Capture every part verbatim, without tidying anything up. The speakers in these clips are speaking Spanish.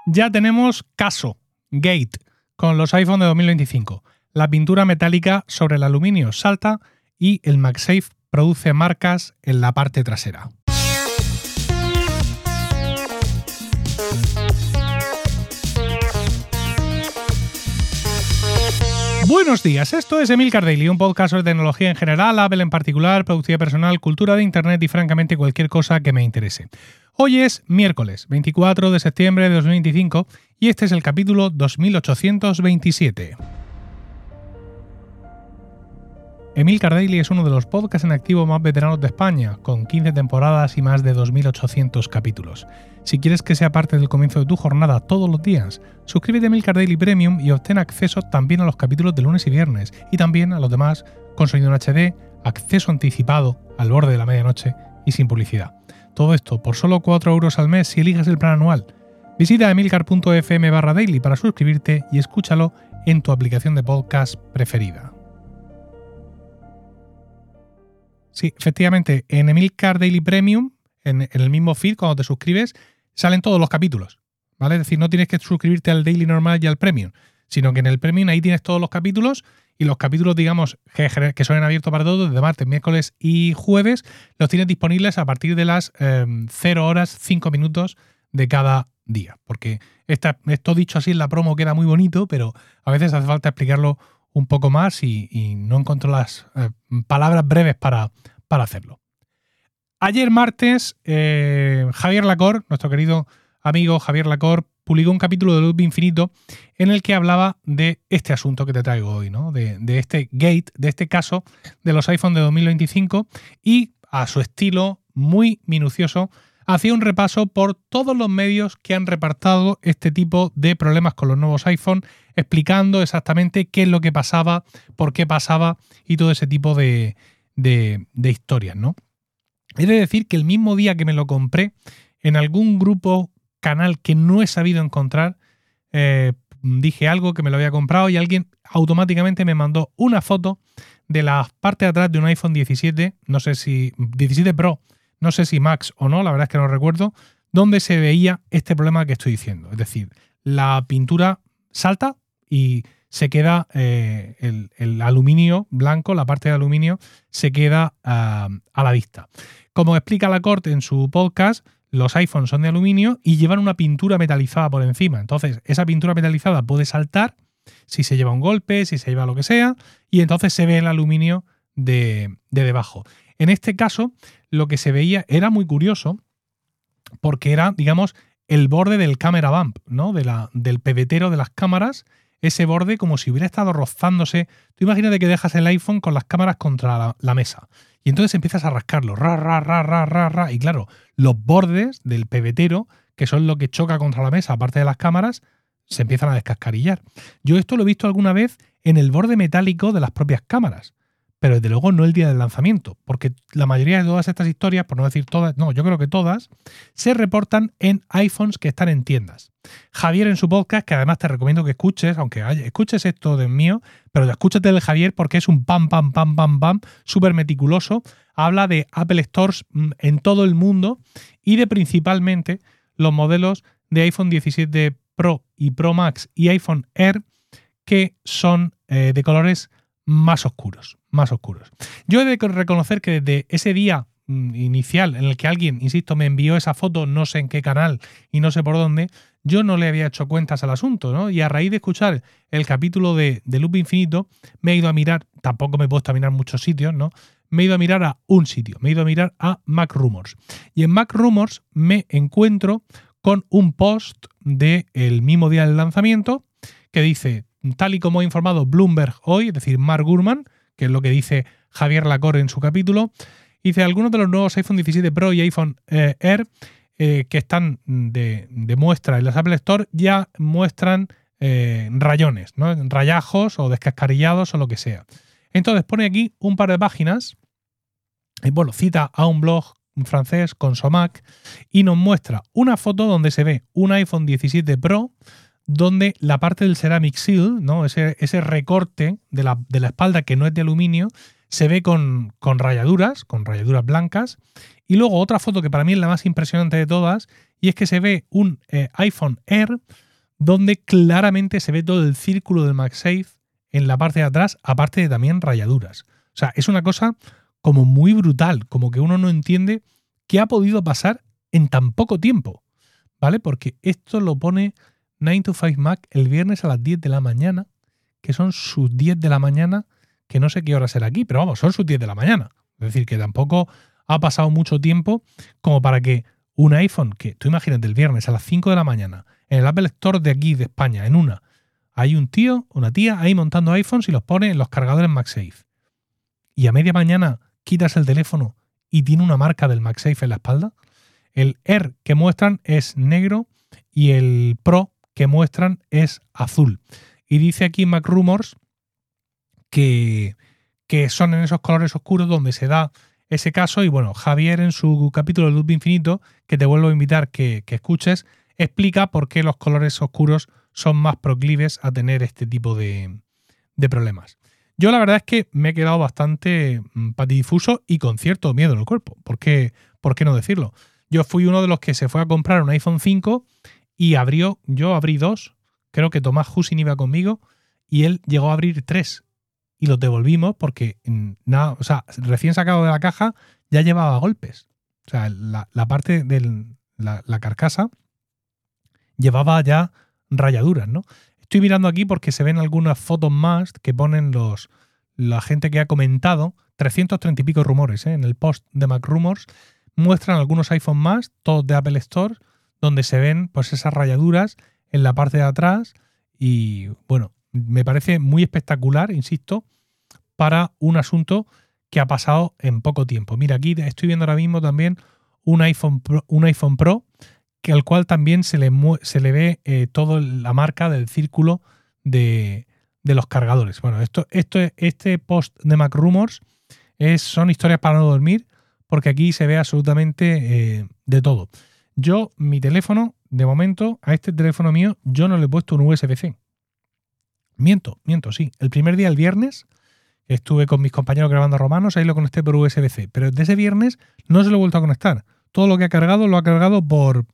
Ya tenemos caso, Gate, con los iPhone de dos mil veinticinco. La pintura metálica sobre el aluminio salta y el MagSafe produce marcas en la parte trasera. Buenos días, esto es Emilcar Daily, un podcast sobre tecnología en general, Apple en particular, productividad personal, cultura de Internet y francamente cualquier cosa que me interese. Hoy es miércoles veinticuatro de septiembre de dos mil veinticinco y este es el capítulo dos mil ochocientos veintisiete. Emilcar Daily es uno de los podcasts en activo más veteranos de España, con quince temporadas y más de dos mil ochocientos capítulos. Si quieres que sea parte del comienzo de tu jornada todos los días, suscríbete a Emilcar Daily Premium y obtén acceso también a los capítulos de lunes y viernes, y también a los demás con sonido en H D, acceso anticipado al borde de la medianoche y sin publicidad. Todo esto por solo cuatro euros al mes si eliges el plan anual. Visita emilcar.fm barra daily para suscribirte y escúchalo en tu aplicación de podcast preferida. Sí, efectivamente, en Emilcar Daily Premium, en, en el mismo feed, cuando te suscribes, salen todos los capítulos, ¿vale? Es decir, no tienes que suscribirte al Daily normal y al Premium, sino que en el Premium ahí tienes todos los capítulos y los capítulos, digamos, que, que son abiertos para todos, desde martes, miércoles y jueves, los tienes disponibles a partir de las eh, cero horas cinco minutos de cada día. Porque esta, esto dicho así en la promo queda muy bonito, pero a veces hace falta explicarlo un poco más y, y no encuentro las eh, palabras breves para, para hacerlo. Ayer martes, eh, Javier Lacor, nuestro querido amigo Javier Lacor, publicó un capítulo de Loop Infinito en el que hablaba de este asunto que te traigo hoy, ¿no? De, de este gate, de este caso de los iPhone de dos mil veinticinco, y a su estilo muy minucioso hacía un repaso por todos los medios que han reportado este tipo de problemas con los nuevos iPhone, explicando exactamente qué es lo que pasaba, por qué pasaba y todo ese tipo de, de, de historias, ¿no? He de decir que el mismo día que me lo compré, en algún grupo, canal que no he sabido encontrar, eh, dije algo que me lo había comprado y alguien automáticamente me mandó una foto de la parte de atrás de un iPhone diecisiete, no sé si diecisiete Pro, no sé si Max o no, la verdad es que no recuerdo, donde se veía este problema que estoy diciendo. Es decir, la pintura salta y se queda eh, el, el aluminio blanco, la parte de aluminio, se queda uh, a la vista. Como explica Lacor en su podcast, los iPhones son de aluminio y llevan una pintura metalizada por encima. Entonces, esa pintura metalizada puede saltar si se lleva un golpe, si se lleva lo que sea, y entonces se ve el aluminio de, de debajo. En este caso, lo que se veía era muy curioso porque era, digamos, el borde del camera bump, ¿no? De la, del pebetero de las cámaras, ese borde como si hubiera estado rozándose. Tú imagínate que dejas el iPhone con las cámaras contra la, la mesa y entonces empiezas a rascarlo, ra, ra, ra, ra, ra, ra, y claro, los bordes del pebetero, que son lo que choca contra la mesa, aparte de las cámaras, se empiezan a descascarillar. Yo esto lo he visto alguna vez en el borde metálico de las propias cámaras, pero desde luego no el día del lanzamiento, porque la mayoría de todas estas historias, por no decir todas, no, yo creo que todas, se reportan en iPhones que están en tiendas. Javier en su podcast, que además te recomiendo que escuches, aunque haya, escuches esto de mío, pero escúchate el de Javier porque es un pam, pam, pam, pam, pam, súper meticuloso. Habla de Apple Stores en todo el mundo y de principalmente los modelos de iPhone diecisiete Pro y Pro Max y iPhone Air que son eh, de colores más oscuros, más oscuros. Yo he de reconocer que desde ese día mm, inicial en el que alguien, insisto, me envió esa foto, no sé en qué canal y no sé por dónde, yo no le había hecho cuentas al asunto, ¿no? Y a raíz de escuchar el capítulo de, de Loop Infinito, me he ido a mirar, tampoco me he puesto a mirar muchos sitios, ¿no? Me he ido a mirar a un sitio, me he ido a mirar a Mac Rumors. Y en Mac Rumors me encuentro con un post del mismo día del lanzamiento que dice, tal y como ha informado Bloomberg hoy, es decir, Mark Gurman, que es lo que dice Javier Lacor en su capítulo, dice, algunos de los nuevos iPhone diecisiete Pro y iPhone eh, Air eh, que están de, de muestra en las Apple Store ya muestran eh, rayones, ¿no? Rayajos o descascarillados o lo que sea. Entonces pone aquí un par de páginas, y bueno, cita a un blog francés, Consomac, y nos muestra una foto donde se ve un iPhone diecisiete Pro donde la parte del ceramic seal, ¿no? ese, ese recorte de la, de la espalda que no es de aluminio, se ve con, con rayaduras, con rayaduras blancas. Y luego otra foto que para mí es la más impresionante de todas, y es que se ve un eh, iPhone Air donde claramente se ve todo el círculo del MagSafe en la parte de atrás, aparte de también rayaduras. O sea, es una cosa como muy brutal, como que uno no entiende qué ha podido pasar en tan poco tiempo, ¿vale? Porque esto lo pone nine to five Mac el viernes a las diez de la mañana, que son sus diez de la mañana, que no sé qué hora será aquí, pero vamos, son sus diez de la mañana. Es decir, que tampoco ha pasado mucho tiempo como para que un iPhone, que tú imagínate el viernes a las cinco de la mañana, en el Apple Store de aquí, de España, en una, hay un tío, una tía ahí montando iPhones y los pone en los cargadores MagSafe. Y a media mañana quitas el teléfono y tiene una marca del MagSafe en la espalda. El Air que muestran es negro y el Pro que muestran es azul. Y dice aquí en MacRumors que, que son en esos colores oscuros donde se da ese caso. Y bueno, Javier en su capítulo de Loop Infinito, que te vuelvo a invitar que, que escuches, explica por qué los colores oscuros son más proclives a tener este tipo de, de problemas. Yo la verdad es que me he quedado bastante patidifuso y con cierto miedo en el cuerpo. ¿Por qué, por qué no decirlo? Yo fui uno de los que se fue a comprar un iPhone cinco y abrió, yo abrí dos, creo que Tomás Husin iba conmigo y él llegó a abrir tres y los devolvimos porque nada, o sea, recién sacado de la caja ya llevaba golpes. O sea, la, la parte de la, la carcasa llevaba ya rayaduras, ¿no? Estoy mirando aquí porque se ven algunas fotos más que ponen los la gente que ha comentado, trescientos treinta y pico rumores, ¿eh? En el post de MacRumors muestran algunos iPhone más, todos de Apple Store, donde se ven pues esas rayaduras en la parte de atrás y bueno, me parece muy espectacular, insisto, para un asunto que ha pasado en poco tiempo. Mira, aquí estoy viendo ahora mismo también un iPhone Pro, un iPhone Pro que al cual también se le, se le ve eh, toda la marca del círculo de, de los cargadores. Bueno, esto, esto, este post de MacRumors es, son historias para no dormir, porque aquí se ve absolutamente eh, de todo. Yo, mi teléfono, de momento, a este teléfono mío, yo no le he puesto un U S B-C. Miento, miento, sí. El primer día, el viernes, estuve con mis compañeros grabando romanos, ahí lo conecté por U S B-C. Pero desde ese viernes no se lo he vuelto a conectar. Todo lo que ha cargado lo ha cargado por...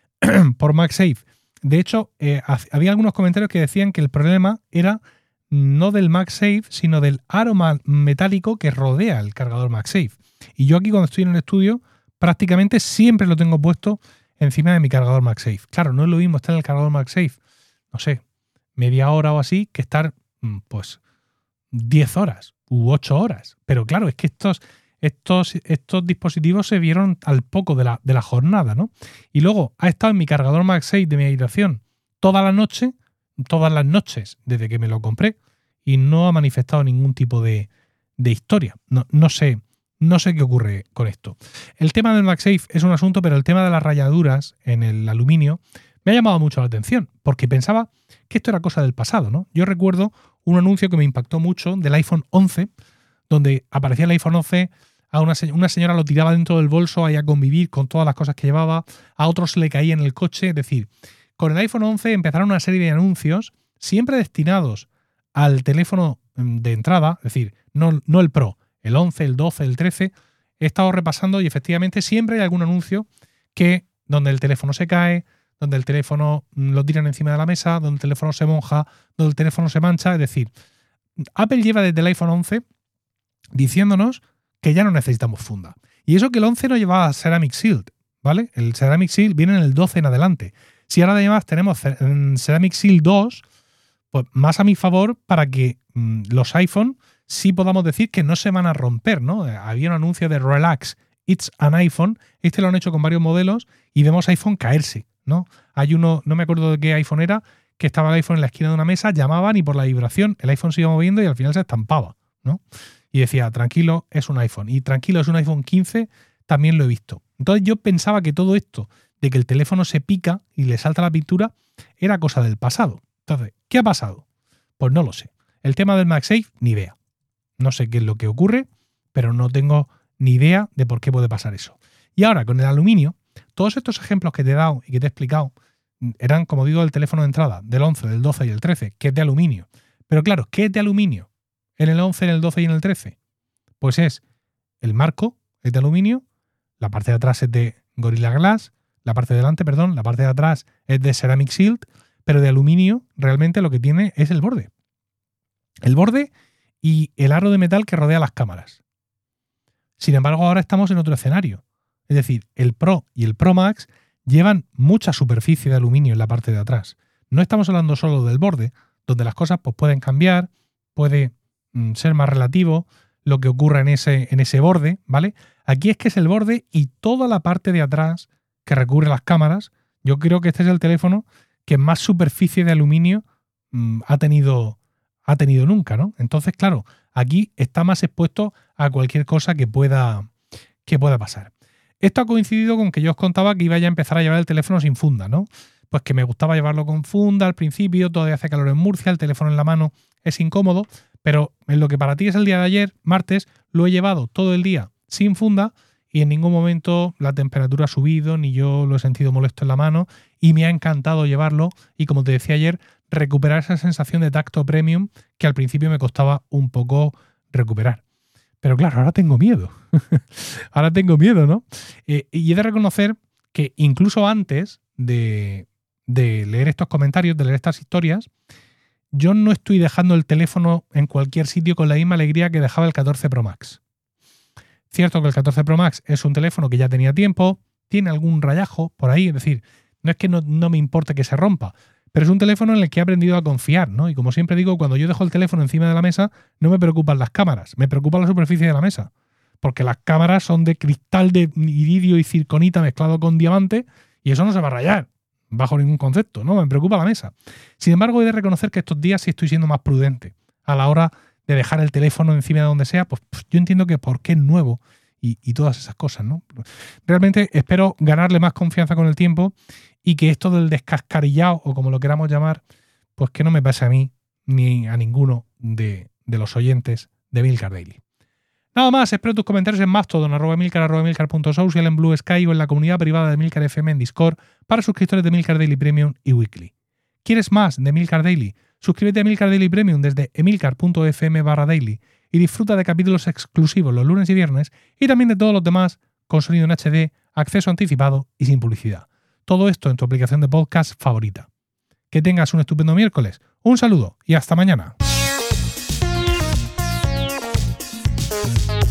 por MagSafe. De hecho, eh, había algunos comentarios que decían que el problema era no del MagSafe, sino del aro metálico que rodea el cargador MagSafe. Y yo aquí cuando estoy en el estudio, prácticamente siempre lo tengo puesto encima de mi cargador MagSafe. Claro, no es lo mismo estar en el cargador MagSafe, no sé, media hora o así, que estar, pues, diez horas u ocho horas. Pero claro, es que estos... Estos, estos dispositivos se vieron al poco de la, de la jornada, ¿no? Y luego ha estado en mi cargador MagSafe de mi habitación toda la noche, todas las noches desde que me lo compré y no ha manifestado ningún tipo de, de historia. No, no sé, no sé qué ocurre con esto. El tema del MagSafe es un asunto, pero el tema de las rayaduras en el aluminio me ha llamado mucho la atención porque pensaba que esto era cosa del pasado, ¿no? Yo recuerdo un anuncio que me impactó mucho del iPhone once, donde aparecía el iPhone once. A una, una señora lo tiraba dentro del bolso ahí a convivir con todas las cosas que llevaba, a otros se le caía en el coche. Es decir, con el iPhone once empezaron una serie de anuncios siempre destinados al teléfono de entrada, es decir, no, no el Pro, el once, el doce, el trece. He estado repasando y efectivamente siempre hay algún anuncio que donde el teléfono se cae, donde el teléfono lo tiran encima de la mesa, donde el teléfono se moja, donde el teléfono se mancha. Es decir, Apple lleva desde el iPhone once diciéndonos que ya no necesitamos funda. Y eso que el once no llevaba Ceramic Shield, ¿vale? El Ceramic Shield viene en el doce en adelante. Si ahora además tenemos Ceramic Shield dos, pues más a mi favor para que mmm, los iPhone sí podamos decir que no se van a romper, ¿no? Había un anuncio de Relax, It's an iPhone. Este lo han hecho con varios modelos y vemos iPhone caerse, ¿no? Hay uno, no me acuerdo de qué iPhone era, que estaba el iPhone en la esquina de una mesa, llamaban y por la vibración el iPhone se iba moviendo y al final se estampaba, ¿no? Y decía, tranquilo, es un iPhone. Y tranquilo, es un iPhone quince, también lo he visto. Entonces yo pensaba que todo esto de que el teléfono se pica y le salta la pintura era cosa del pasado. Entonces, ¿qué ha pasado? Pues no lo sé. El tema del MagSafe, ni idea. No sé qué es lo que ocurre, pero no tengo ni idea de por qué puede pasar eso. Y ahora, con el aluminio, todos estos ejemplos que te he dado y que te he explicado eran, como digo, el teléfono de entrada del once, del doce y el trece, que es de aluminio. Pero claro, ¿qué es de aluminio en el once, en el doce y en el trece? Pues es el marco, es de aluminio, la parte de atrás es de Gorilla Glass, la parte de delante, perdón, la parte de atrás es de Ceramic Shield, pero de aluminio realmente lo que tiene es el borde. El borde y el aro de metal que rodea las cámaras. Sin embargo, ahora estamos en otro escenario. Es decir, el Pro y el Pro Max llevan mucha superficie de aluminio en la parte de atrás. No estamos hablando solo del borde, donde las cosas pues, pueden cambiar, puede mm, ser más relativo lo que ocurra en ese, en ese borde, ¿vale? Aquí es que es el borde y toda la parte de atrás que recubre las cámaras. Yo creo que este es el teléfono que más superficie de aluminio mmm, ha tenido, ha tenido nunca, ¿no? Entonces, claro, aquí está más expuesto a cualquier cosa que pueda, que pueda pasar. Esto ha coincidido con que yo os contaba que iba ya a empezar a llevar el teléfono sin funda, ¿no? Pues que me gustaba llevarlo con funda al principio, todavía hace calor en Murcia, el teléfono en la mano es incómodo, pero en lo que para ti es el día de ayer, martes, lo he llevado todo el día sin funda y en ningún momento la temperatura ha subido, ni yo lo he sentido molesto en la mano y me ha encantado llevarlo y, como te decía ayer, recuperar esa sensación de tacto premium que al principio me costaba un poco recuperar. Pero claro, ahora tengo miedo. ahora tengo miedo, ¿no? Eh, y he de reconocer que incluso antes de, de leer estos comentarios, de leer estas historias, yo no estoy dejando el teléfono en cualquier sitio con la misma alegría que dejaba el catorce Pro Max. Cierto que el catorce Pro Max es un teléfono que ya tenía tiempo, tiene algún rayajo por ahí, es decir, no es que no, no me importe que se rompa, pero es un teléfono en el que he aprendido a confiar, ¿no? Y como siempre digo, cuando yo dejo el teléfono encima de la mesa, no me preocupan las cámaras, me preocupa la superficie de la mesa, porque las cámaras son de cristal de iridio y circonita mezclado con diamante y eso no se va a rayar bajo ningún concepto, ¿no? Me preocupa la mesa. Sin embargo, he de reconocer que estos días sí estoy siendo más prudente a la hora de dejar el teléfono encima de donde sea, pues, pues yo entiendo que porque es nuevo y, y todas esas cosas, ¿no? Realmente espero ganarle más confianza con el tiempo y que esto del descascarillado, o como lo queramos llamar, pues que no me pase a mí ni a ninguno de, de los oyentes de Emilcar Daily. Nada más, espero tus comentarios en Mastodon, arroba Emilcar, arroba Emilcar.social, en Blue Sky o en la comunidad privada de Emilcar F M en Discord para suscriptores de Emilcar Daily Premium y Weekly. ¿Quieres más de Emilcar Daily? Suscríbete a Emilcar Daily Premium desde emilcar.fm barra daily y disfruta de capítulos exclusivos los lunes y viernes y también de todos los demás con sonido en H D, acceso anticipado y sin publicidad. Todo esto en tu aplicación de podcast favorita. Que tengas un estupendo miércoles, un saludo y hasta mañana.